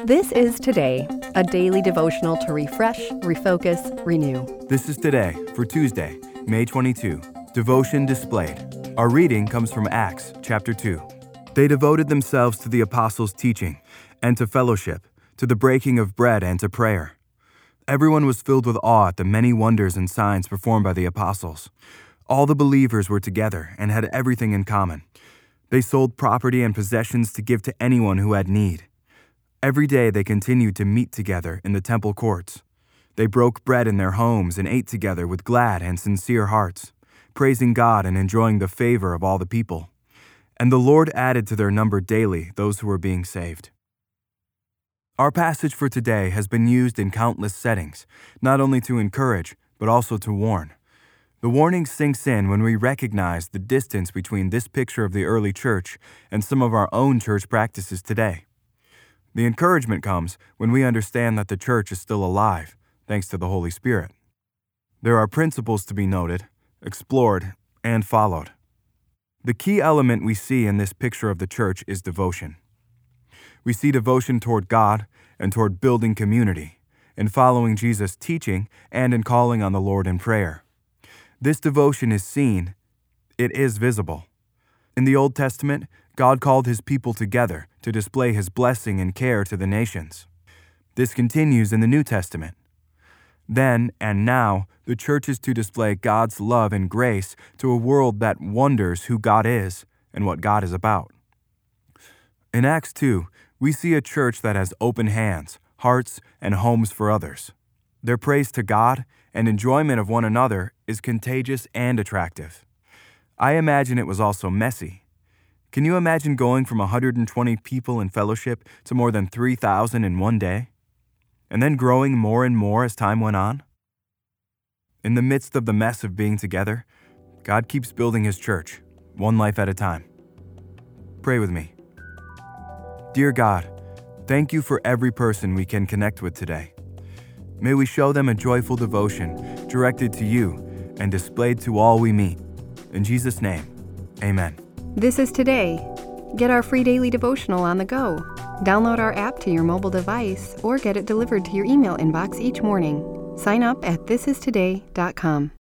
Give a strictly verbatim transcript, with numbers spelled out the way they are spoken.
This is Today, a daily devotional to refresh, refocus, renew. This is Today for Tuesday, May twenty-second. Devotion displayed. Our reading comes from Acts chapter two. They devoted themselves to the apostles' teaching and to fellowship, to the breaking of bread and to prayer. Everyone was filled with awe at the many wonders and signs performed by the apostles. All the believers were together and had everything in common. They sold property and possessions to give to anyone who had need. Every day they continued to meet together in the temple courts. They broke bread in their homes and ate together with glad and sincere hearts, praising God and enjoying the favor of all the people. And the Lord added to their number daily those who were being saved. Our passage for today has been used in countless settings, not only to encourage, but also to warn. The warning sinks in when we recognize the distance between this picture of the early church and some of our own church practices today. The encouragement comes when we understand that the church is still alive, thanks to the Holy Spirit. There are principles to be noted, explored, and followed. The key element we see in this picture of the church is devotion. We see devotion toward God and toward building community, in following Jesus' teaching and in calling on the Lord in prayer. This devotion is seen, it is visible. In the Old Testament, God called his people together to display his blessing and care to the nations. This continues in the New Testament. Then and now, the church is to display God's love and grace to a world that wonders who God is and what God is about. In Acts two, we see a church that has open hands, hearts, and homes for others. Their praise to God and enjoyment of one another is contagious and attractive. I imagine it was also messy. Can you imagine going from one hundred twenty people in fellowship to more than three thousand in one day? And then growing more and more as time went on? In the midst of the mess of being together, God keeps building his church, one life at a time. Pray with me. Dear God, thank you for every person we can connect with today. May we show them a joyful devotion directed to you and displayed to all we meet. In Jesus' name, amen. This is Today. Get our free daily devotional on the go. Download our app to your mobile device or get it delivered to your email inbox each morning. Sign up at this is today dot com.